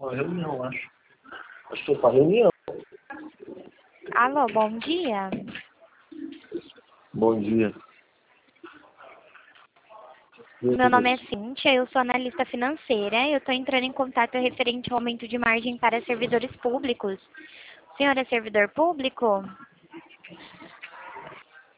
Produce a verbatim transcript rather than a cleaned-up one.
uma reunião, acho. Acho que foi para reunião. Alô, bom dia. Bom dia. Meu nome é Cíntia, eu sou analista financeira. Eu estou entrando em contato referente ao aumento de margem para servidores públicos. O senhor é servidor público?